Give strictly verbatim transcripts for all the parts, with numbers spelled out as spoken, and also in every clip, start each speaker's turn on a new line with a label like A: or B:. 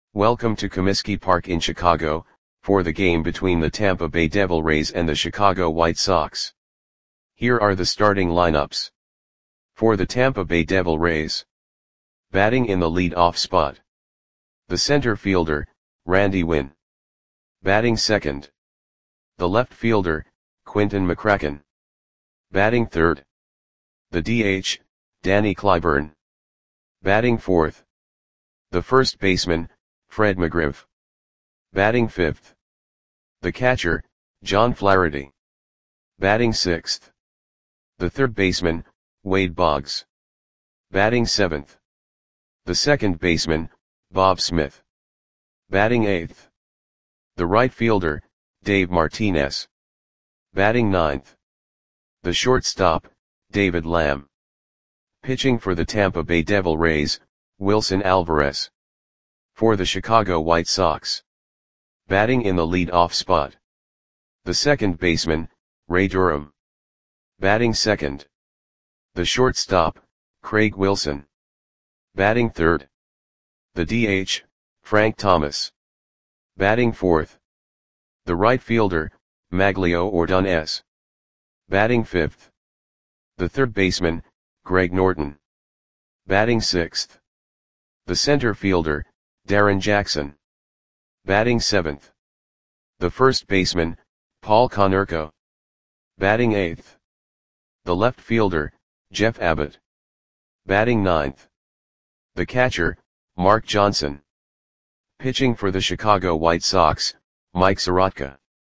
A: Welcome to Comiskey Park in Chicago, for the game between the Tampa Bay Devil Rays and the Chicago White Sox. Here are the starting lineups. For the Tampa Bay Devil Rays. Batting in the lead-off spot. The center fielder, Randy Winn. Batting second. The left fielder, Quinton McCracken. Batting third. The D H, Danny Clyburn. Batting fourth. The first baseman, Fred McGriff. Batting fifth. The catcher, John Flaherty. Batting sixth. The third baseman, Wade Boggs. Batting seventh. The second baseman, Bob Smith. Batting eighth. The right fielder, Dave Martinez. Batting ninth. The shortstop, David Lamb. Pitching for the Tampa Bay Devil Rays, Wilson Alvarez. For the Chicago White Sox. Batting in the lead-off spot. The second baseman, Ray Durham. Batting second. The shortstop, Craig Wilson. Batting third. The D H, Frank Thomas. Batting fourth. The right fielder, Maglio Ordonez. Batting fifth. The third baseman, Greg Norton. Batting sixth. The center fielder, Darren Jackson. Batting seventh. The first baseman, Paul Konerko. Batting eighth. The left fielder, Jeff Abbott. Batting ninth. The catcher, Mark Johnson. Pitching for the Chicago White Sox, Mike Soroka.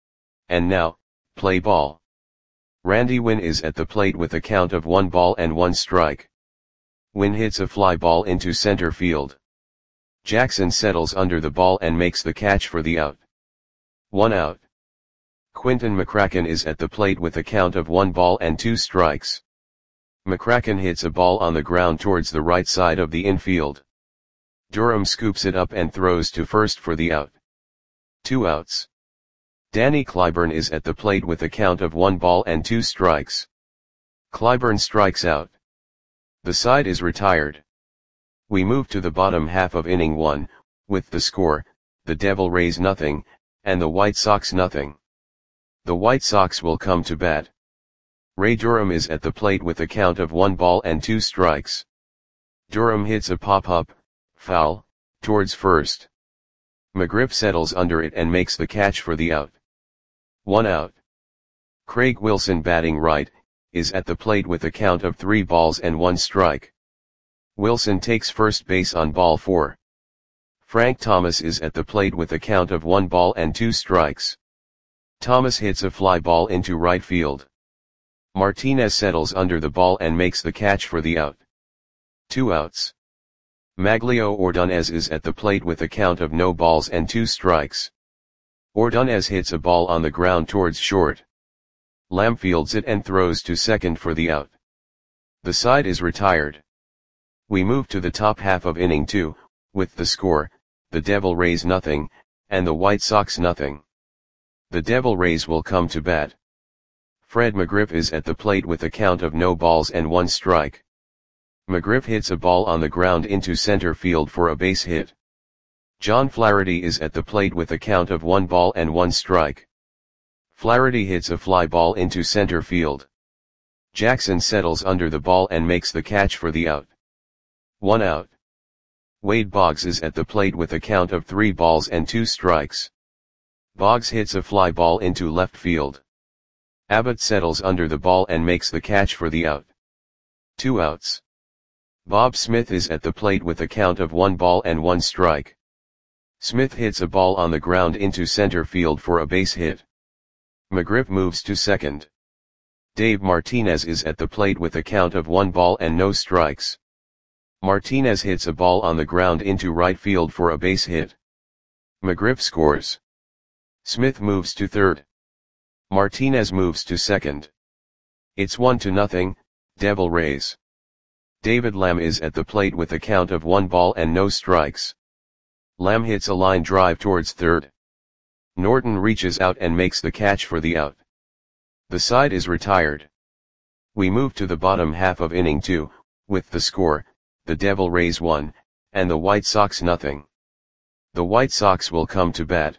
A: And now, play ball. Randy Winn is at the plate with a count of one ball and one strike. Winn hits a fly ball into center field. Jackson settles under the ball and makes the catch for the out. One out. Quinton McCracken is at the plate with a count of one ball and two strikes. McCracken hits a ball on the ground towards the right side of the infield. Durham scoops it up and throws to first for the out. Two outs. Danny Clyburn is at the plate with a count of one ball and two strikes. Clyburn strikes out. The side is retired. We move to the bottom half of inning one, with the score, the Devil Rays nothing, and the White Sox nothing. The White Sox will come to bat. Ray Durham is at the plate with a count of one ball and two strikes. Durham hits a pop-up, foul, towards first. McGriff settles under it and makes the catch for the out. One out. Craig Wilson, batting right, is at the plate with a count of three balls and one strike. Wilson takes first base on ball four. Frank Thomas is at the plate with a count of one ball and two strikes. Thomas hits a fly ball into right field. Martinez settles under the ball and makes the catch for the out. Two outs. Maglio Ordonez is at the plate with a count of no balls and two strikes. Ordonez hits a ball on the ground towards short. Lamb fields it and throws to second for the out. The side is retired. We move to the top half of inning two, with the score, the Devil Rays nothing, and the White Sox nothing. The Devil Rays will come to bat. Fred McGriff is at the plate with a count of no balls and one strike. McGriff hits a ball on the ground into center field for a base hit. John Flaherty is at the plate with a count of one ball and one strike. Flaherty hits a fly ball into center field. Jackson settles under the ball and makes the catch for the out. One out. Wade Boggs is at the plate with a count of three balls and two strikes. Boggs hits a fly ball into left field. Abbott settles under the ball and makes the catch for the out. Two outs. Bob Smith is at the plate with a count of one ball and one strike. Smith hits a ball on the ground into center field for a base hit. McGriff moves to second. Dave Martinez is at the plate with a count of one ball and no strikes. Martinez hits a ball on the ground into right field for a base hit. McGriff scores. Smith moves to third. Martinez moves to second. It's one to nothing, Devil Rays. David Lamb is at the plate with a count of one ball and no strikes. Lamb hits a line drive towards third. Norton reaches out and makes the catch for the out. The side is retired. We move to the bottom half of inning two, with the score, the Devil Rays one, and the White Sox nothing. The White Sox will come to bat.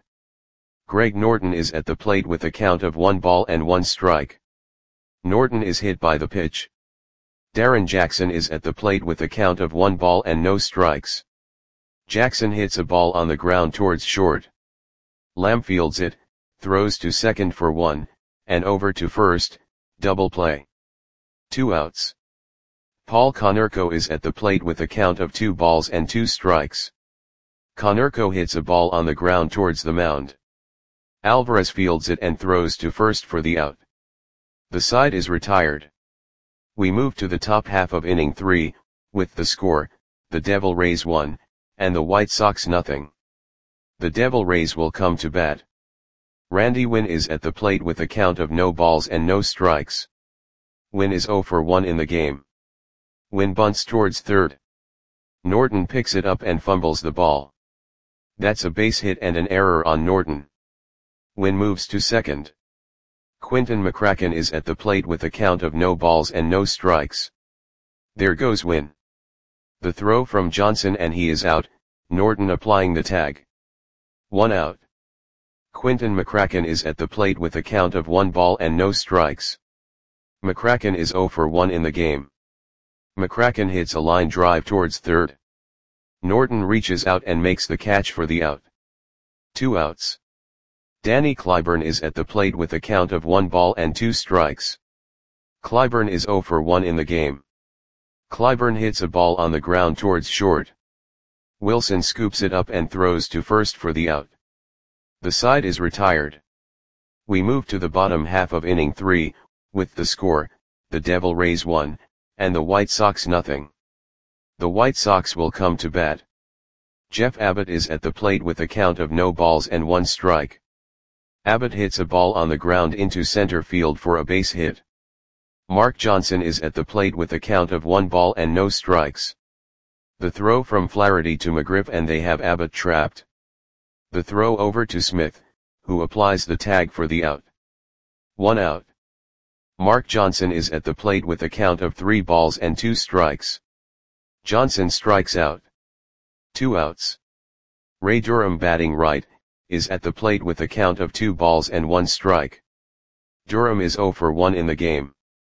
A: Greg Norton is at the plate with a count of one ball and one strike. Norton is hit by the pitch. Darren Jackson is at the plate with a count of one ball and no strikes. Jackson hits a ball on the ground towards short. Lamb fields it, throws to second for one, and over to first, double play. Two outs. Paul Konerko is at the plate with a count of two balls and two strikes. Konerko hits a ball on the ground towards the mound. Alvarez fields it and throws to first for the out. The side is retired. We move to the top half of inning three, with the score, the Devil Rays one, and the White Sox nothing. The Devil Rays will come to bat. Randy Winn is at the plate with a count of no balls and no strikes. Winn is oh for one in the game. Winn bunts towards third. Norton picks it up and fumbles the ball. That's a base hit and an error on Norton. Winn moves to second. Quinton McCracken is at the plate with a count of no balls and no strikes. There goes Winn. The throw from Johnson and he is out, Norton applying the tag. One out. Quinton McCracken is at the plate with a count of one ball and no strikes. McCracken is oh for one in the game. McCracken hits a line drive towards third. Norton reaches out and makes the catch for the out. Two outs. Danny Clyburn is at the plate with a count of one ball and two strikes. Clyburn is oh for one in the game. Clyburn hits a ball on the ground towards short. Wilson scoops it up and throws to first for the out. The side is retired. We move to the bottom half of inning three, with the score, the Devil Rays one, and the White Sox nothing. The White Sox will come to bat. Jeff Abbott is at the plate with a count of no balls and one strike. Abbott hits a ball on the ground into center field for a base hit. Mark Johnson is at the plate with a count of one ball and no strikes. The throw from Flaherty to McGriff and they have Abbott trapped. The throw over to Smith, who applies the tag for the out. One out. Mark Johnson is at the plate with a count of three balls and two strikes. Johnson strikes out. Two outs. Ray Durham batting right, is at the plate with a count of two balls and one strike. Durham is oh for one in the game.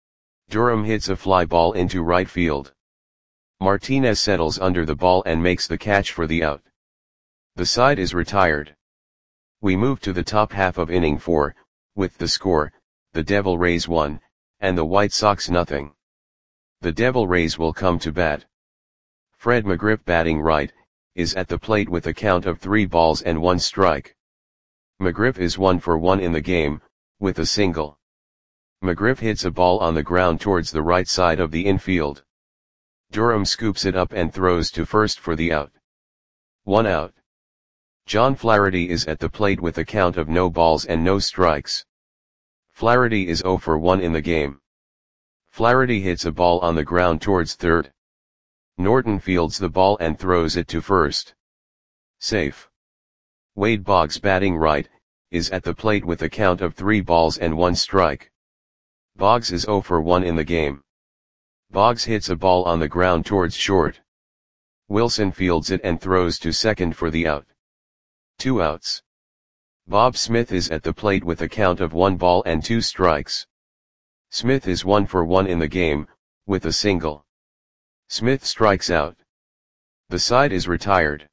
A: Durham hits a fly ball into right field. Martinez settles under the ball and makes the catch for the out. The side is retired. We move to the top half of inning four, with the score, the Devil Rays one, and the White Sox nothing. The Devil Rays will come to bat. Fred McGriff batting right, is at the plate with a count of three balls and one strike. McGriff is one for one in the game, with a single. McGriff hits a ball on the ground towards the right side of the infield. Durham scoops it up and throws to first for the out. One out. John Flaherty is at the plate with a count of no balls and no strikes. Flaherty is oh for one in the game. Flaherty hits a ball on the ground towards third. Norton fields the ball and throws it to first. Safe. Wade Boggs batting right, is at the plate with a count of three balls and one strike. Boggs is oh for one in the game. Boggs hits a ball on the ground towards short. Wilson fields it and throws to second for the out. Two outs. Bob Smith is at the plate with a count of one ball and two strikes. Smith is one for one in the game, with a single. Smith strikes out. The side is retired.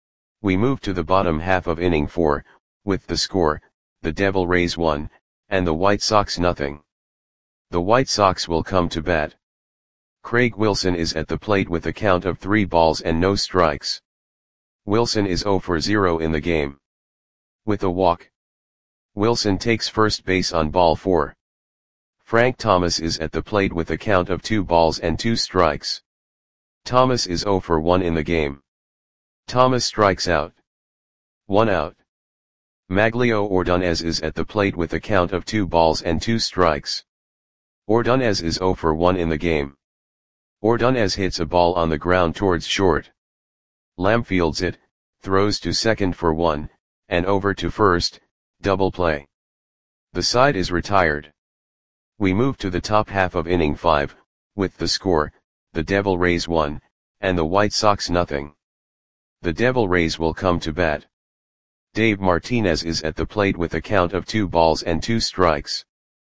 A: We move to the bottom half of inning four, with the score, the Devil Rays one, and the White Sox nothing. The White Sox will come to bat. Craig Wilson is at the plate with a count of three balls and no strikes. Wilson is oh for zero in the game. With a walk. Wilson takes first base on ball four. Frank Thomas is at the plate with a count of two balls and two strikes. Thomas is oh for one in the game. Thomas strikes out. One out. Maglio Ordonez is at the plate with a count of two balls and two strikes. Ordonez is oh for one in the game. Ordonez hits a ball on the ground towards short. Lamb fields it, throws to second for one, and over to first, double play. The side is retired. We move to the top half of inning five, with the score, the Devil Rays one, and the White Sox nothing. The Devil Rays will come to bat. Dave Martinez is at the plate with a count of two balls and two strikes.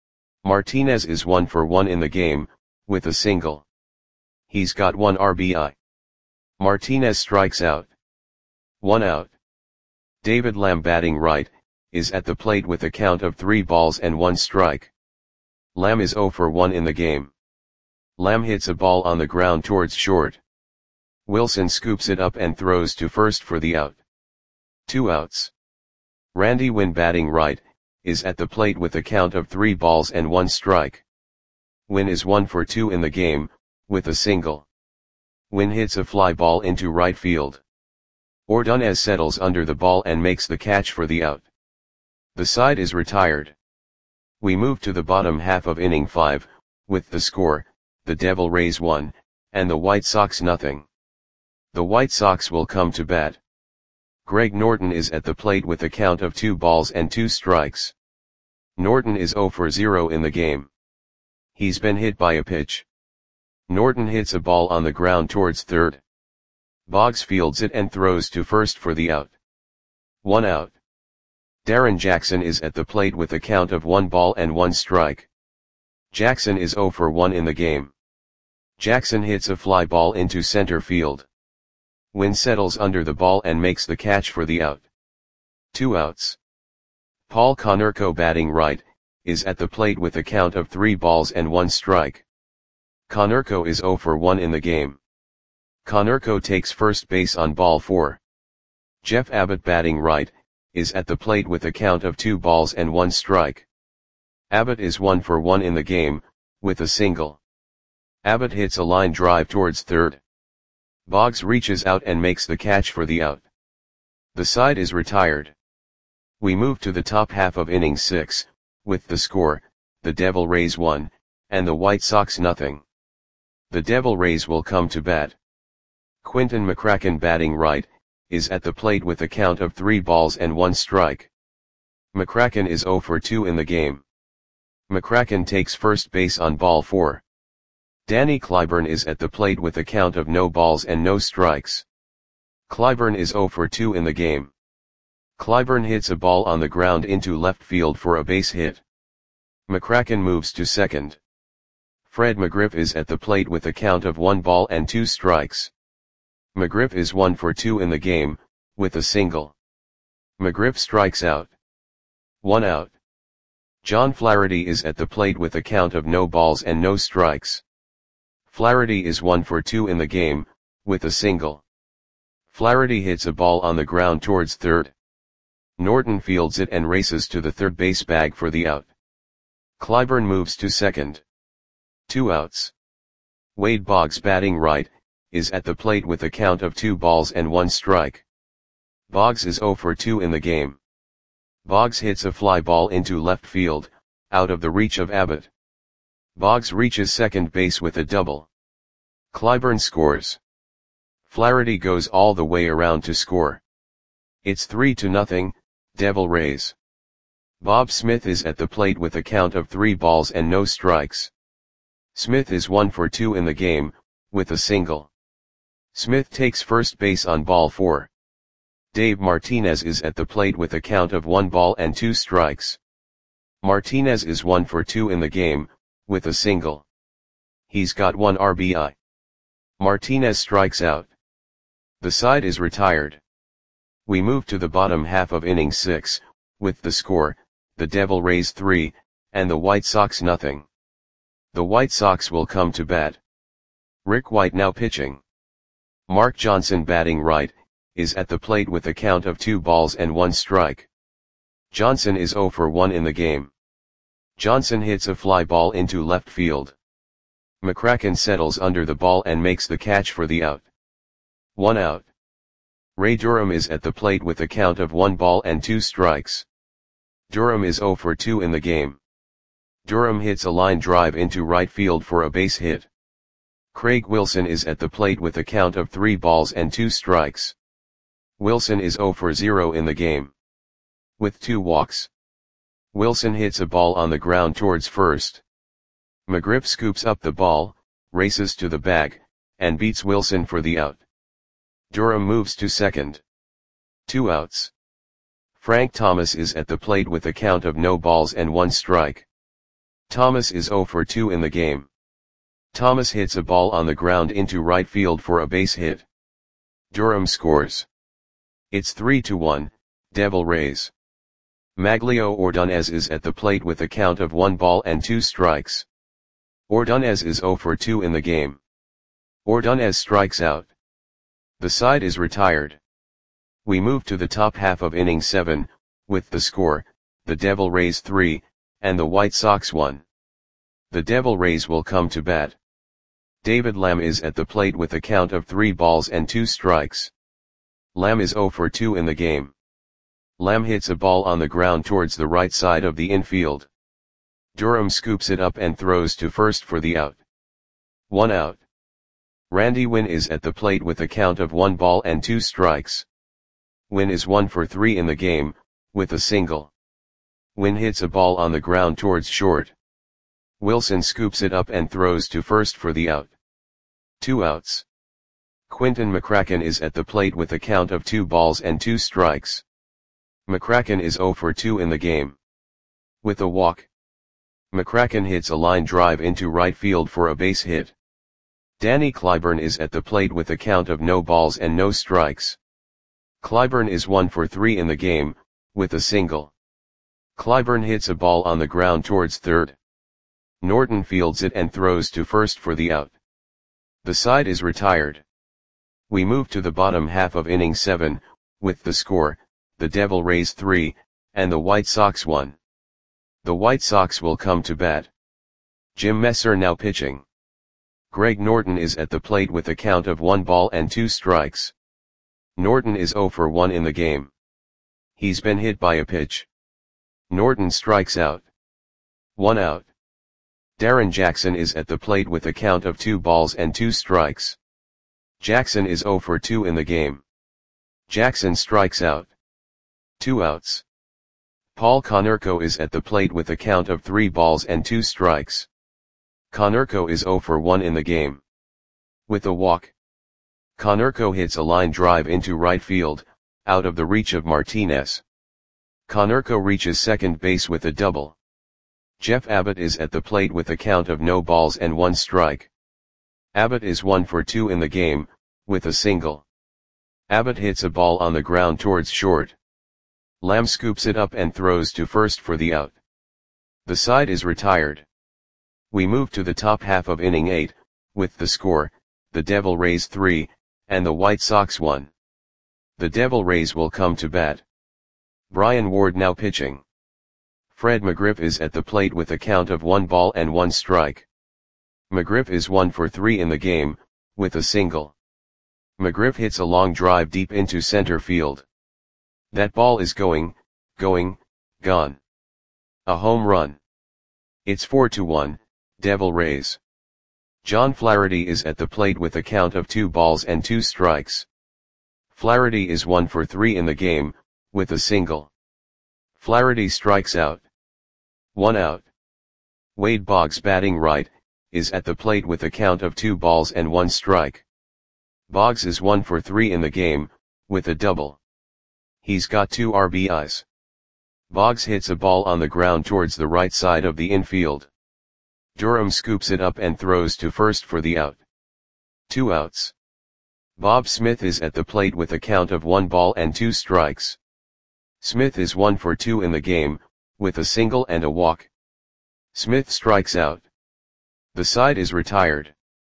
A: Martinez is one for one in the game, with a single. He's got one R B I. Martinez strikes out. One out. David Lamb, batting right, is at the plate with a count of three balls and one strike. Lamb is zero for one in the game. Lamb hits a ball on the ground towards short. Wilson scoops it up and throws to first for the out. Two outs. Randy Winn, batting right, is at the plate with a count of three balls and one strike. Winn is one for two in the game, with a single. Winn hits a fly ball into right field. Ordonez settles under the ball and makes the catch for the out. The side is retired. We move to the bottom half of inning five, with the score, the Devil Rays one, and the White Sox nothing. The White Sox will come to bat. Greg Norton is at the plate with a count of two balls and two strikes. Norton is zero for zero in the game. He's been hit by a pitch. Norton hits a ball on the ground towards third. Boggs fields it and throws to first for the out. One out. Darren Jackson is at the plate with a count of one ball and one strike. Jackson is zero for one in the game. Jackson hits a fly ball into center field. Winn settles under the ball and makes the catch for the out. Two outs. Paul Konerko, batting right, is at the plate with a count of three balls and one strike. Konerko is zero for one in the game. Konerko takes first base on ball four. Jeff Abbott, batting right, is at the plate with a count of two balls and one strike. Abbott is one for one in the game, with a single. Abbott hits a line drive towards third. Boggs reaches out and makes the catch for the out. The side is retired. We move to the top half of inning six, with the score, the Devil Rays one, and the White Sox nothing. The Devil Rays will come to bat. Quinton McCracken, batting right, is at the plate with a count of three balls and one strike. McCracken is zero for two in the game. McCracken takes first base on ball four. Danny Clyburn is at the plate with a count of no balls and no strikes. Clyburn is zero for two in the game. Clyburn hits a ball on the ground into left field for a base hit. McCracken moves to second. Fred McGriff is at the plate with a count of one ball and two strikes. McGriff is one for two in the game, with a single. McGriff strikes out. One out. John Flaherty is at the plate with a count of no balls and no strikes. Flaherty is one for two in the game, with a single. Flaherty hits a ball on the ground towards third. Norton fields it and races to the third base bag for the out. Clyburn moves to second. Two outs. Wade Boggs, batting right, is at the plate with a count of two balls and one strike. Boggs is zero for two in the game. Boggs hits a fly ball into left field, out of the reach of Abbott. Boggs reaches second base with a double. Clyburn scores. Flaherty goes all the way around to score. It's three to nothing, Devil Rays. Bob Smith is at the plate with a count of three balls and no strikes. Smith is one for two in the game, with a single. Smith takes first base on ball four. Dave Martinez is at the plate with a count of one ball and two strikes. Martinez is one for two in the game, with a single. He's got one R B I. Martinez strikes out. The side is retired. We move to the bottom half of inning six, with the score, the Devil Rays three, and the White Sox nothing. The White Sox will come to bat. Rick White now pitching. Mark Johnson, batting right, is at the plate with a count of two balls and one strike. Johnson is zero for one in the game. Johnson hits a fly ball into left field. McCracken settles under the ball and makes the catch for the out. One out. Ray Durham is at the plate with a count of one ball and two strikes. Durham is zero for two in the game. Durham hits a line drive into right field for a base hit. Craig Wilson is at the plate with a count of three balls and two strikes. Wilson is zero for zero in the game. With two walks. Wilson hits a ball on the ground towards first. McGriff scoops up the ball, races to the bag, and beats Wilson for the out. Durham moves to second. Two outs. Frank Thomas is at the plate with a count of no balls and one strike. Thomas is oh for two in the game. Thomas hits a ball on the ground into right field for a base hit. Durham scores. It's three to one, Devil Rays. Maglio Ordonez is at the plate with a count of one ball and two strikes. Ordonez is oh for two in the game. Ordonez strikes out. The side is retired. We move to the top half of inning seven, with the score, the Devil Rays three, and the White Sox one. The Devil Rays will come to bat. David Lamb is at the plate with a count of three balls and two strikes. Lamb is oh for two in the game. Lamb hits a ball on the ground towards the right side of the infield. Durham scoops it up and throws to first for the out. One out. Randy Winn is at the plate with a count of one ball and two strikes. Winn is one for three in the game, with a single. Winn hits a ball on the ground towards short. Wilson scoops it up and throws to first for the out. Two outs. Quinton McCracken is at the plate with a count of two balls and two strikes. McCracken is oh for two in the game. With a walk. McCracken hits a line drive into right field for a base hit. Danny Clyburn is at the plate with a count of no balls and no strikes. Clyburn is one for three in the game, with a single. Clyburn hits a ball on the ground towards third. Norton fields it and throws to first for the out. The side is retired. We move to the bottom half of inning seven, with the score, the Devil Rays three, and the White Sox one. The White Sox will come to bat. Jim Messer now pitching. Greg Norton is at the plate with a count of one ball and two strikes. Norton is oh for one in the game. He's been hit by a pitch. Norton strikes out. One out. Darren Jackson is at the plate with a count of two balls and two strikes. Jackson is oh for two in the game. Jackson strikes out. Two outs. Paul Konerko is at the plate with a count of three balls and two strikes. Konerko is oh for one in the game. With a walk. Konerko hits a line drive into right field, out of the reach of Martinez. Konerko reaches second base with a double. Jeff Abbott is at the plate with a count of no balls and one strike. Abbott is one for two in the game, with a single. Abbott hits a ball on the ground towards short. Lamb scoops it up and throws to first for the out. The side is retired. We move to the top half of inning eight, with the score, the Devil Rays three, and the White Sox one. The Devil Rays will come to bat. Brian Ward now pitching. Fred McGriff is at the plate with a count of one ball and one strike. McGriff is one for three in the game, with a single. McGriff hits a long drive deep into center field. That ball is going, going, gone. A home run. It's four to one, Devil Rays. John Flaherty is at the plate with a count of two balls and two strikes. Flaherty is one for three in the game, with a single. Flaherty strikes out. One out. Wade Boggs batting right, is at the plate with a count of two balls and one strike. Boggs is one for three in the game, with a double. He's got two R B Is. Boggs hits a ball on the ground towards the right side of the infield. Durham scoops it up and throws to first for the out. Two outs. Bob Smith is at the plate with a count of one ball and two strikes. Smith is one for two in the game, with a single and a walk. Smith strikes out. The side is retired.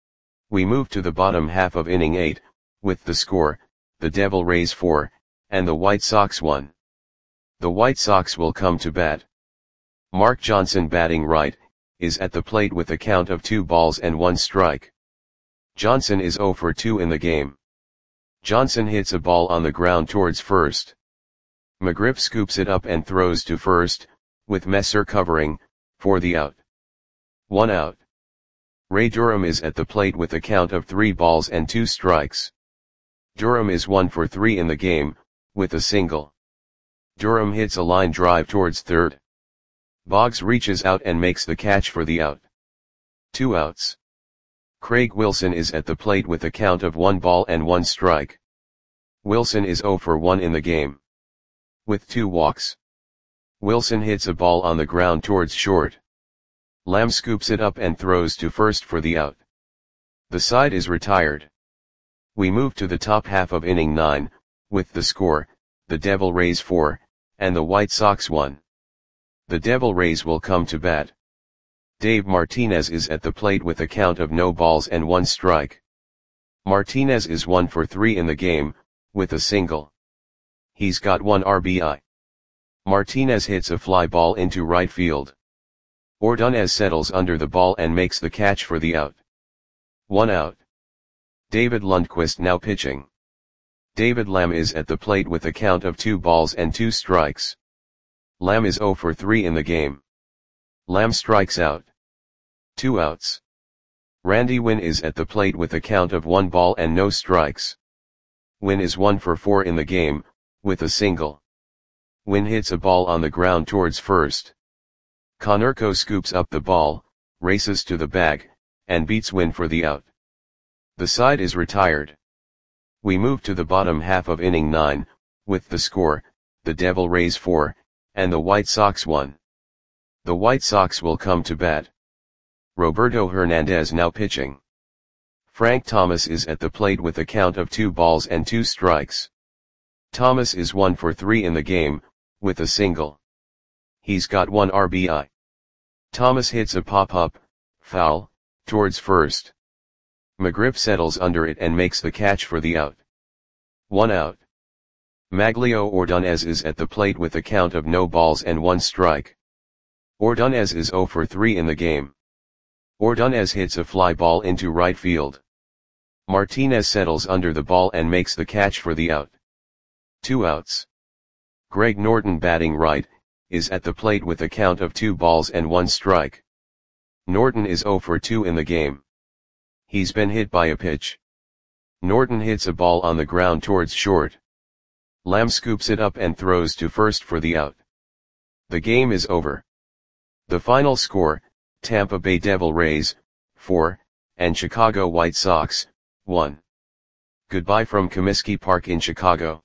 A: We move to the bottom half of inning eight, with the score, the Devil Rays four, and the White Sox one. The White Sox will come to bat. Mark Johnson batting right, is at the plate with a count of two balls and one strike. Johnson is oh for two in the game. Johnson hits a ball on the ground towards first. McGriff scoops it up and throws to first, with Messer covering, for the out. One out. Ray Durham is at the plate with a count of three balls and two strikes. Durham is one for three in the game, with a single. Durham hits a line drive towards third. Boggs reaches out and makes the catch for the out. Two outs. Craig Wilson is at the plate with a count of one ball and one strike. Wilson is zero for one in the game. With two walks. Wilson hits a ball on the ground towards short. Lamb scoops it up and throws to first for the out. The side is retired. We move to the top half of inning nine, with the score, the Devil Rays four, and the White Sox one. The Devil Rays will come to bat. Dave Martinez is at the plate with a count of no balls and one strike. Martinez is one for three in the game, with a single. He's got one R B I. Martinez hits a fly ball into right field. Ordonez settles under the ball and makes the catch for the out. One out. David Lundquist now pitching. David Lamb is at the plate with a count of two balls and two strikes. Lamb is zero for three in the game. Lamb strikes out. Two outs. Randy Winn is at the plate with a count of one ball and no strikes. Winn is one for four in the game, with a single. Winn hits a ball on the ground towards first. Konerko scoops up the ball, races to the bag, and beats Winn for the out. The side is retired. We move to the bottom half of inning nine, with the score, the Devil Rays four, and the White Sox one. The White Sox will come to bat. Roberto Hernandez now pitching. Frank Thomas is at the plate with a count of two balls and two strikes. Thomas is one for three in the game, with a single. He's got one R B I. Thomas hits a pop-up, foul, towards first. McGriff settles under it and makes the catch for the out. One out. Maglio Ordonez is at the plate with a count of no balls and one strike. Ordonez is zero for three in the game. Ordonez hits a fly ball into right field. Martinez settles under the ball and makes the catch for the out. Two outs. Greg Norton batting right, is at the plate with a count of two balls and one strike. Norton is zero for two in the game. He's been hit by a pitch. Norton hits a ball on the ground towards short. Lamb scoops it up and throws to first for the out. The game is over. The final score, Tampa Bay Devil Rays, four, and Chicago White Sox, one. Goodbye from Comiskey Park in Chicago.